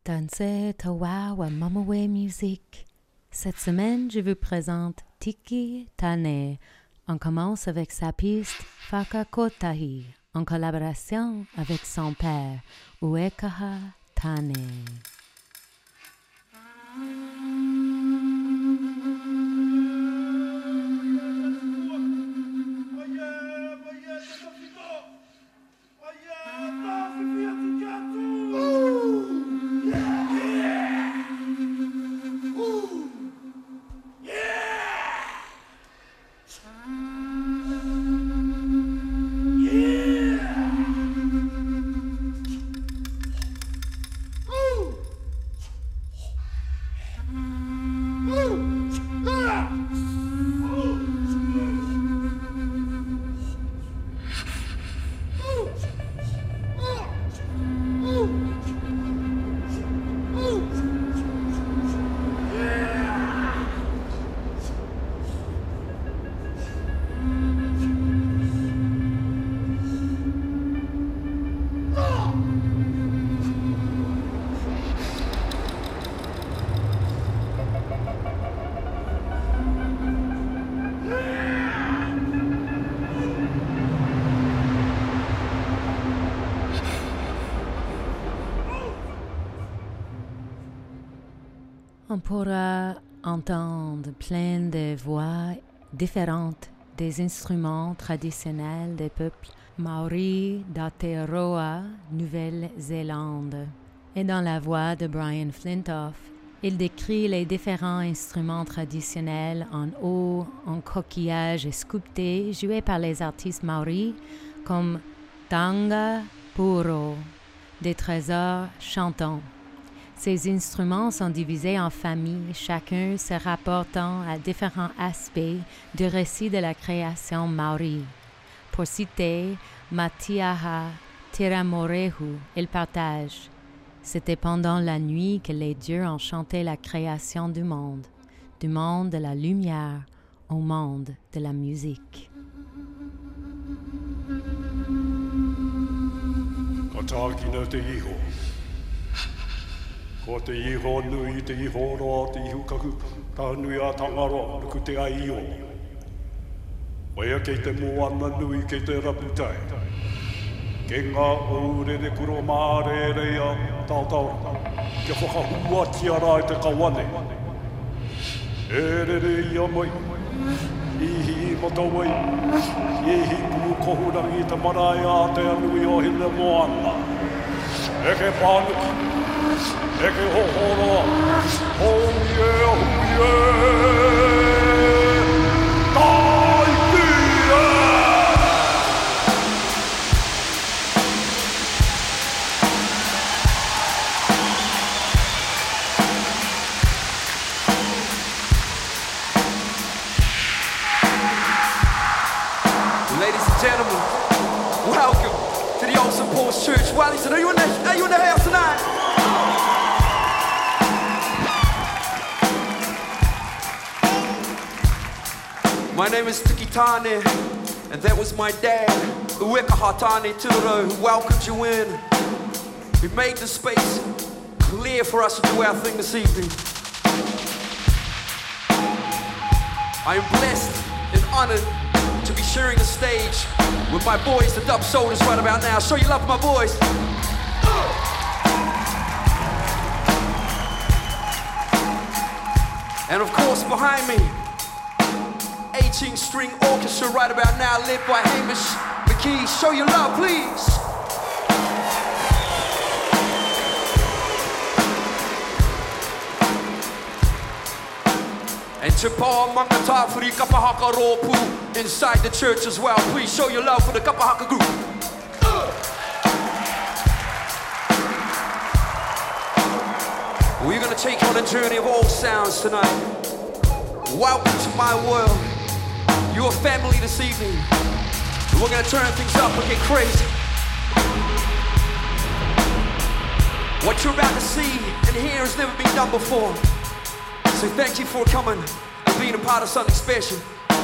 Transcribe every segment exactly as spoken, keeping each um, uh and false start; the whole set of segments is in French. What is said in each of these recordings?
Danse Tawa wa Mamawe Music. Cette semaine, je vous présente Tiki Tane. On commence avec sa piste Whakakotahi, en collaboration avec son père, Uekaha Tane. On pourra entendre plein de voix différentes des instruments traditionnels des peuples Maori d'Aotearoa, Nouvelle-Zélande. Et dans la voix de Brian Flintoff, il décrit les différents instruments traditionnels en eau, en coquillage et sculptés joués par les artistes maoris comme tanga puro, des trésors chantants. Ces instruments sont divisés en familles, chacun se rapportant à différents aspects du récit de la création maori. Pour citer Matiaha Tiramorehu, il partage « C'était pendant la nuit que les dieux ont chanté la création du monde, du monde de la lumière au monde de la musique. » Ko te iho nui te iho roa te ihu kaku, ka nui a tangaro nuku te ai o. Waia kei te moana nui kei te raputai. Ke ngā ourere kuro mārērea tāutaura, ke whakahua tiara i te kawane. E rere ia mai, ihi i matawai, ihi ku kohurangi te marae a te anui o hina moana. E ke pānuki, Eke ho horo, ho ye, ho ye, tai kia! Ladies and gentlemen, welcome to the Old Saint Paul's Church. Wellington, are you in the, are you in the house tonight? My name is Tiki Tane, and that was my dad, Uekaha Tane Turo, who welcomed you in. He made the space clear for us to do our thing this evening. I am blessed and honored to be sharing the stage with my boys, the Dub Soldiers, right about now. Show you love, my boys. And of course, behind me, eighteen-string orchestra right about now, led by Hamish McKee. Show your love, please. And Te Pā Mangatawhiri Kapahaka Rōpū inside the church as well. Please show your love for the Kapahaka group. We're gonna take you on a journey of all sounds tonight. Welcome to my world. You're a family this evening. We're gonna turn things up and get crazy. What you're about to see and hear has never been done before. So thank you for coming and being a part of something special.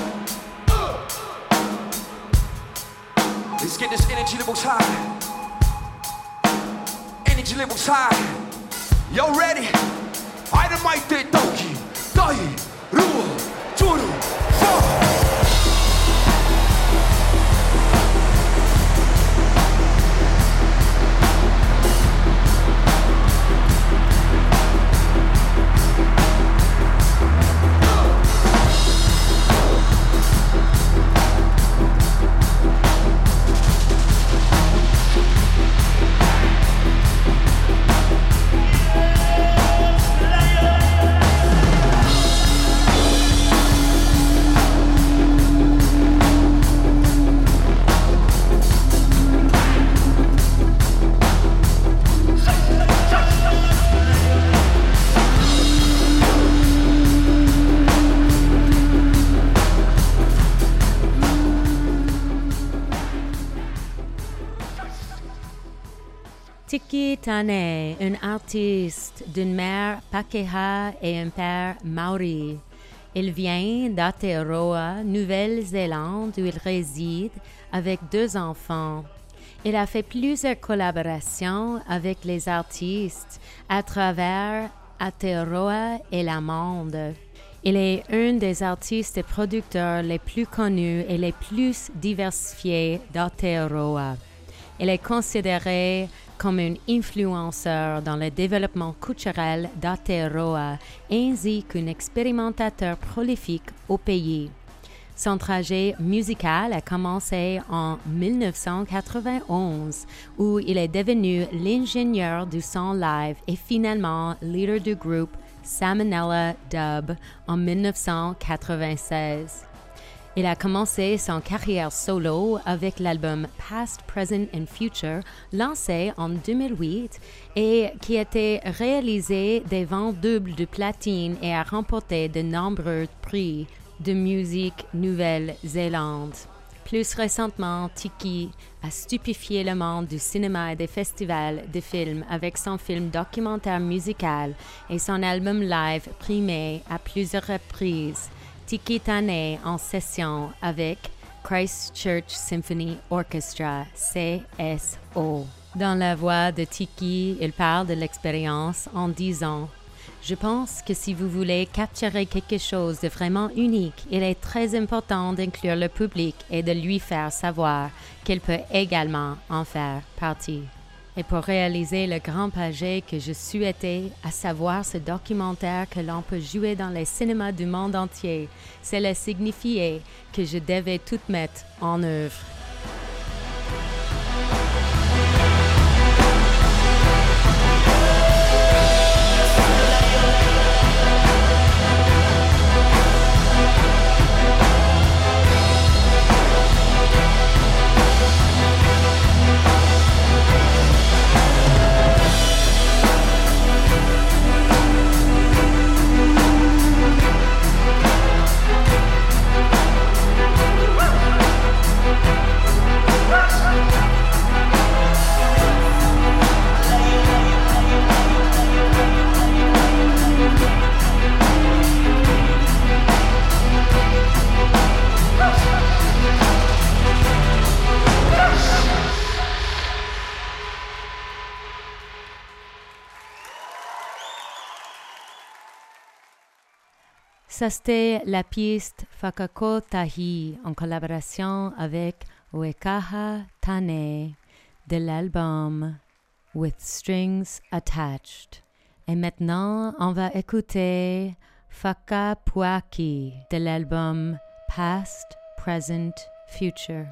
Let's get this energy levels high. Energy levels high. Y'all ready? Dynamite Doki, Dai, Rua, Turu, Fa. Tiki Tane, un artiste d'une mère Pakeha et un père Maori. Il vient d'Aotearoa, Nouvelle-Zélande, où il réside avec deux enfants. Il a fait plusieurs collaborations avec les artistes à travers Aotearoa et le monde. Il est un des artistes et producteurs les plus connus et les plus diversifiés d'Aotearoa. Il est considéré comme un influenceur dans le développement culturel d'Aotearoa ainsi qu'un expérimentateur prolifique au pays. Son trajet musical a commencé en dix-neuf cent quatre-vingt-onze, où il est devenu l'ingénieur du son live et finalement leader du groupe Salmonella Dub en dix-neuf cent quatre-vingt-seize. Il a commencé son carrière solo avec l'album Past, Present and Future, lancé en deux mille huit et qui a été réalisé des ventes doubles de platine et a remporté de nombreux prix de musique Nouvelle-Zélande. Plus récemment, Tiki a stupéfié le monde du cinéma et des festivals de films avec son film documentaire musical et son album live primé à plusieurs reprises. Tiki Tane en session avec Christchurch Symphony Orchestra, C S O. Dans la voix de Tiki, il parle de l'expérience en disant « Je pense que si vous voulez capturer quelque chose de vraiment unique, il est très important d'inclure le public et de lui faire savoir qu'il peut également en faire partie. » Et pour réaliser le grand projet que je souhaitais, à savoir ce documentaire que l'on peut jouer dans les cinémas du monde entier, cela signifiait que je devais tout mettre en œuvre. Ça, c'était la piste Whakakotahi en collaboration avec Uekaha Tane de l'album With Strings Attached. Et maintenant, on va écouter Whakapuaki de l'album Past, Present, Future.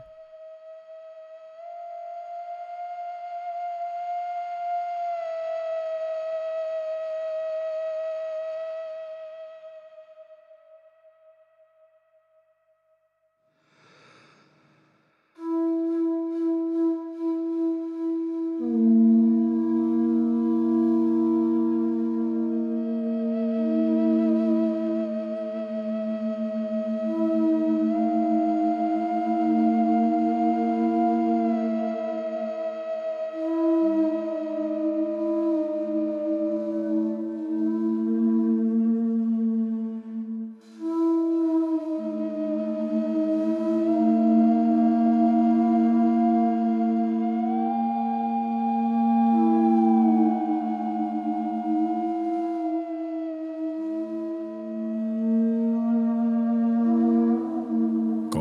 Thank you.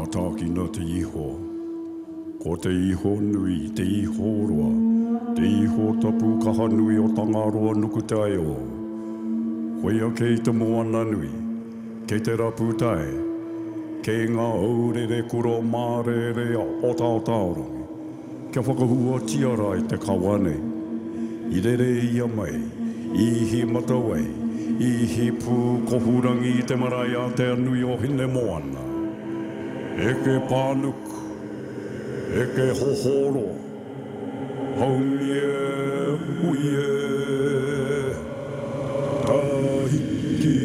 tāki no te iho. Ko te iho nui, te iho roa. Te iho tapu kaha nui o Tangaroa nuku te ai o. Hoia kei te moana nui, kei te rapu tae. Kei ngā aurere kuro mārere o tao taorongi. Kia whakahua tiara i te kawane. I rere ia mai, i hi matawai, i hi pū kohurangi i te marae a te anui o hine moana. E ke pānuku, e ke hohoro, haumie, huie, tahiki.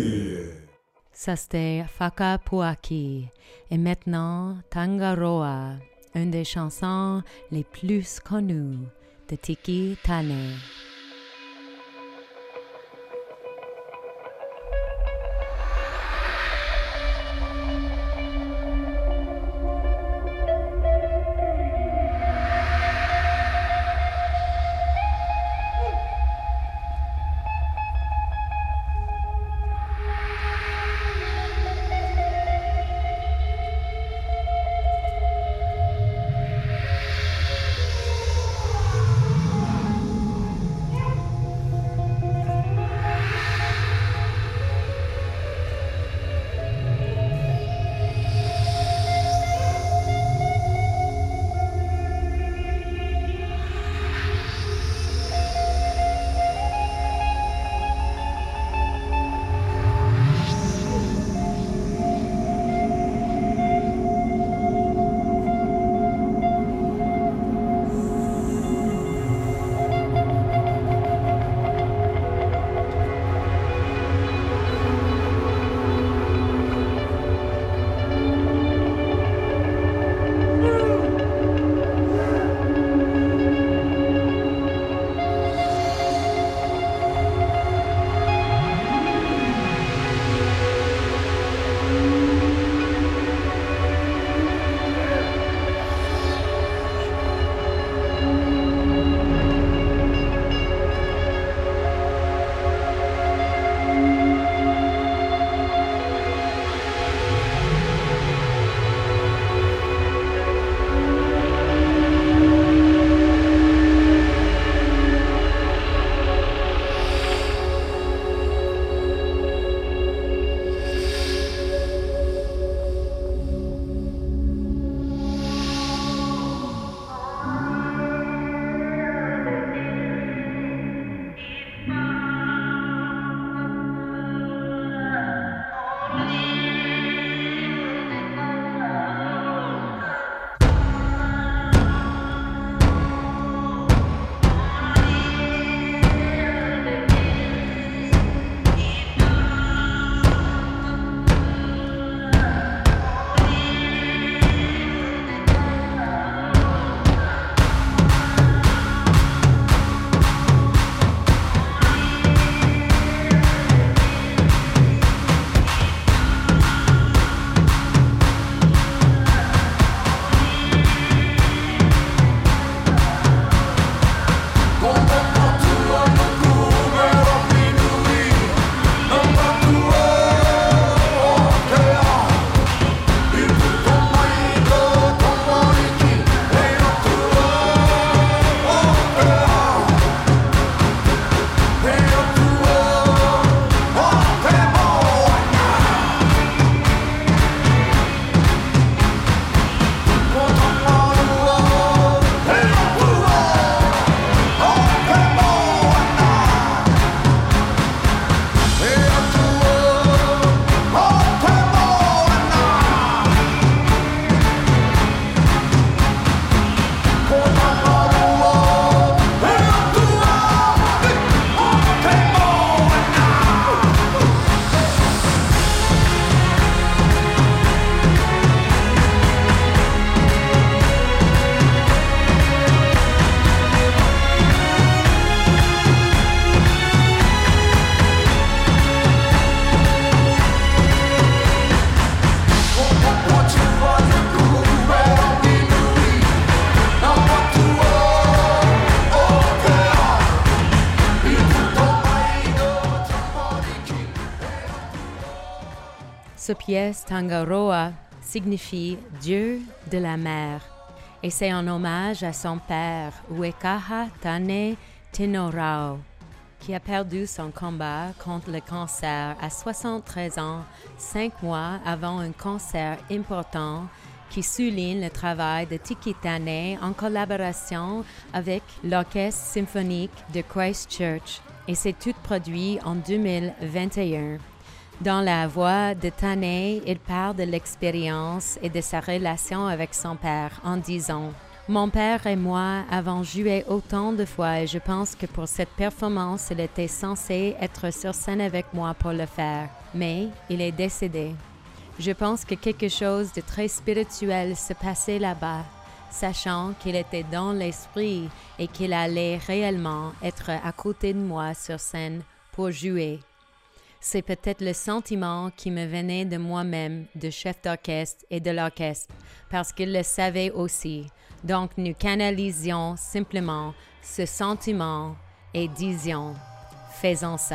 Ça c'était Whakapuaki. Et maintenant, Tangaroa, une des chansons les plus connues de Tiki Tane. Cette pièce Tangaroa, signifie Dieu de la mer et c'est en hommage à son père, Uekaha Tane Tenorau, qui a perdu son combat contre le cancer à soixante-treize ans, cinq mois avant un concert important qui souligne le travail de Tiki Tane en collaboration avec l'Orchestre symphonique de Christchurch et c'est tout produit en deux mille vingt et un. Dans la voix de Tane, il parle de l'expérience et de sa relation avec son père en disant « Mon père et moi avons joué autant de fois et je pense que pour cette performance, il était censé être sur scène avec moi pour le faire, mais il est décédé. Je pense que quelque chose de très spirituel se passait là-bas, sachant qu'il était dans l'esprit et qu'il allait réellement être à côté de moi sur scène pour jouer. C'est peut-être le sentiment qui me venait de moi-même, de chef d'orchestre et de l'orchestre, parce qu'il le savait aussi. Donc nous canalisions simplement ce sentiment et disions « faisons ça ».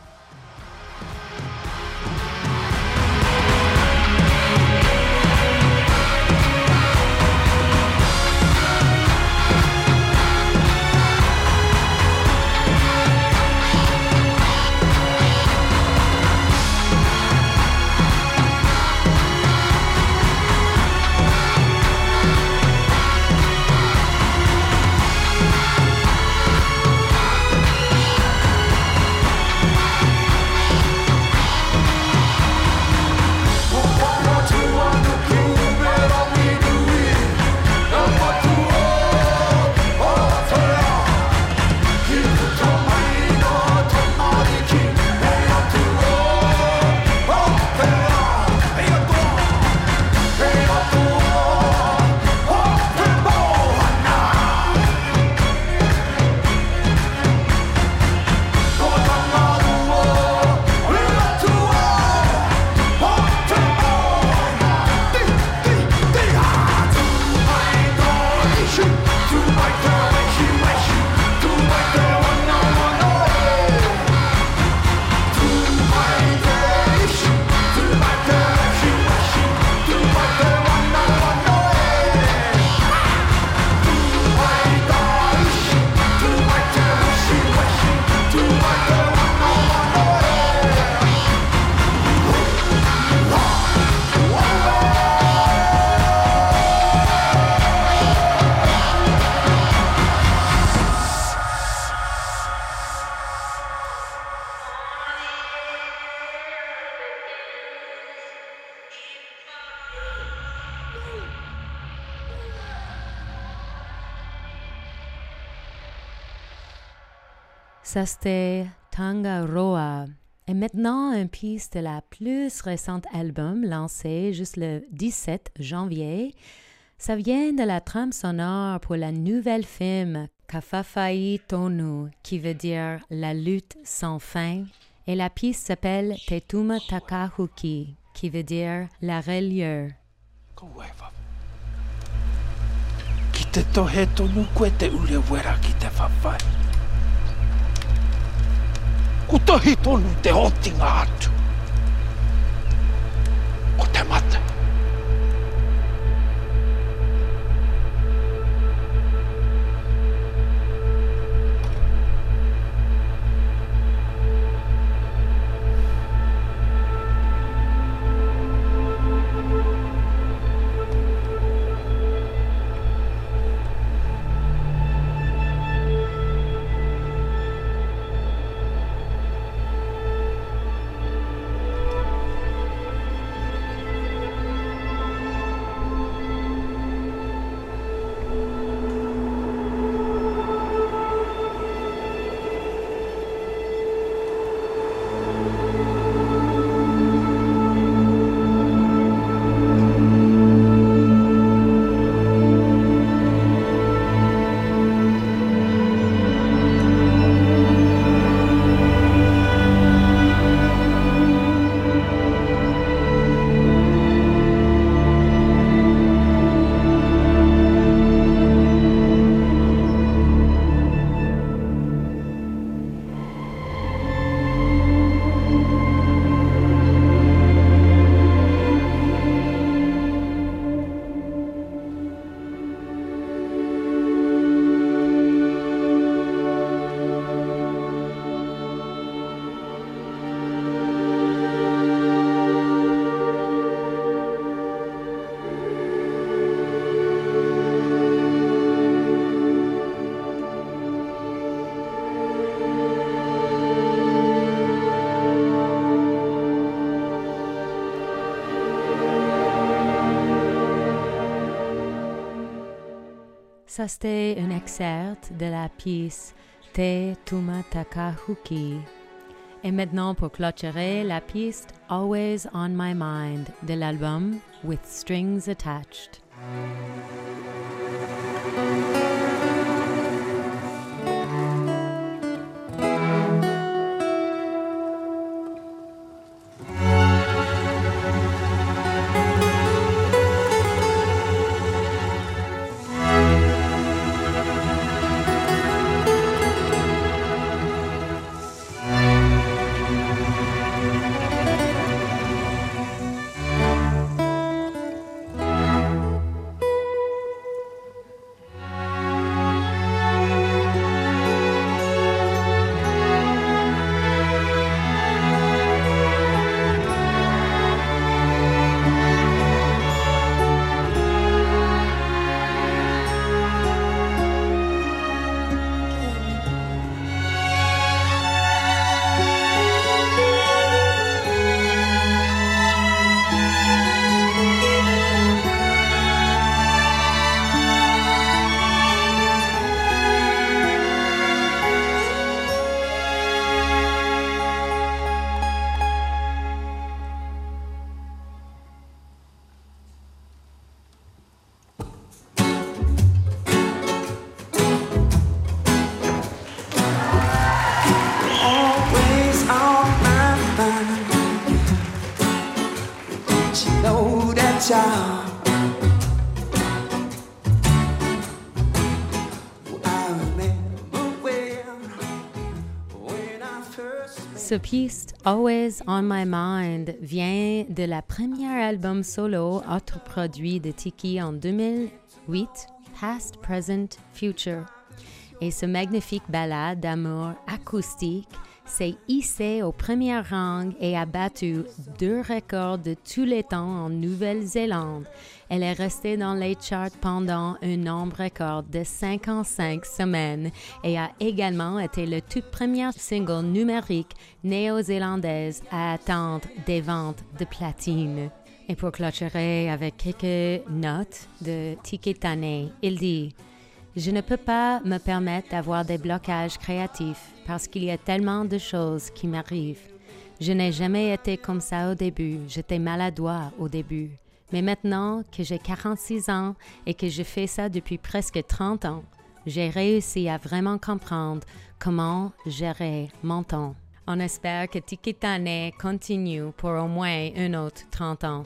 Ça c'était Tangaroa. Et maintenant, une piste de la plus récente album lancé juste le dix-sept janvier. Ça vient de la trame sonore pour la nouvelle film Kafafai Tonu, qui veut dire la lutte sans fin. Et la piste s'appelle Tetuma Takahuki, qui veut dire la reliure. Ki te tohe tonu koe te ule wera ki te whawhai. Ko tohi tonu te hotinga atu. Ko te mate. ça c'était un extrait de la pièce Te Tuma Takahuki. Et maintenant, pour clôturer, la piste Always on My Mind de l'album With Strings Attached. Ce piece Always on My Mind vient de la première album solo autoproduit de Tiki en deux mille huit, Past, Present, Future. Et ce magnifique ballade d'amour acoustique s'est hissé au premier rang et a battu deux records de tous les temps en Nouvelle-Zélande. Elle est restée dans les charts pendant un nombre record de cinquante-cinq semaines et a également été le tout premier single numérique néo-zélandaise à atteindre des ventes de platine. Et pour clôturer avec quelques notes de Tiki Tane, il dit « Je ne peux pas me permettre d'avoir des blocages créatifs parce qu'il y a tellement de choses qui m'arrivent. Je n'ai jamais été comme ça au début, j'étais maladroit au début. Mais maintenant que j'ai quarante-six ans et que je fais ça depuis presque trente ans, j'ai réussi à vraiment comprendre comment gérer mon temps. » On espère que Tiki Tane continue pour au moins un autre trente ans.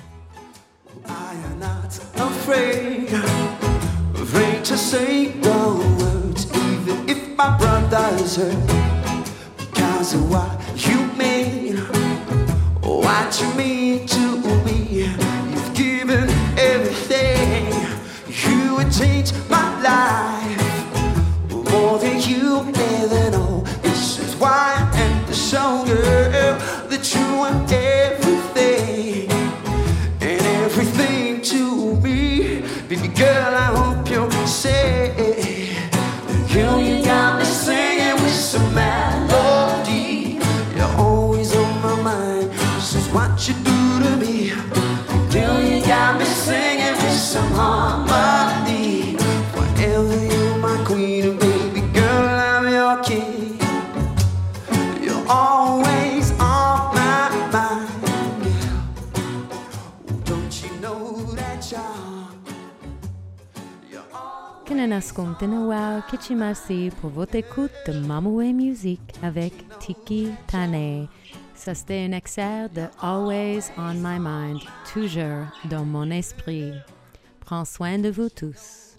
I am not afraid, afraid to say the words, even if my brother's hurt, because of what you mean, what you mean to me. You've given everything, you would change my life, more than you ever know. This is why I am the song, girl, that you are everything. Everything to me, baby girl, I hope you'll say, girl, you got me singing with some melody. You're always on my mind, this is what you do to me. Girl, you got me singing with some harmony. Forever you're my queen, and baby girl, I'm your king. You're always on my mind. Kananaskum Tenawao Kichimasi pour votre écoute de Mamoué Music avec Tiki Tane. Ça c'était un extrait de Always on My Mind, toujours dans mon esprit. Prends soin de vous tous.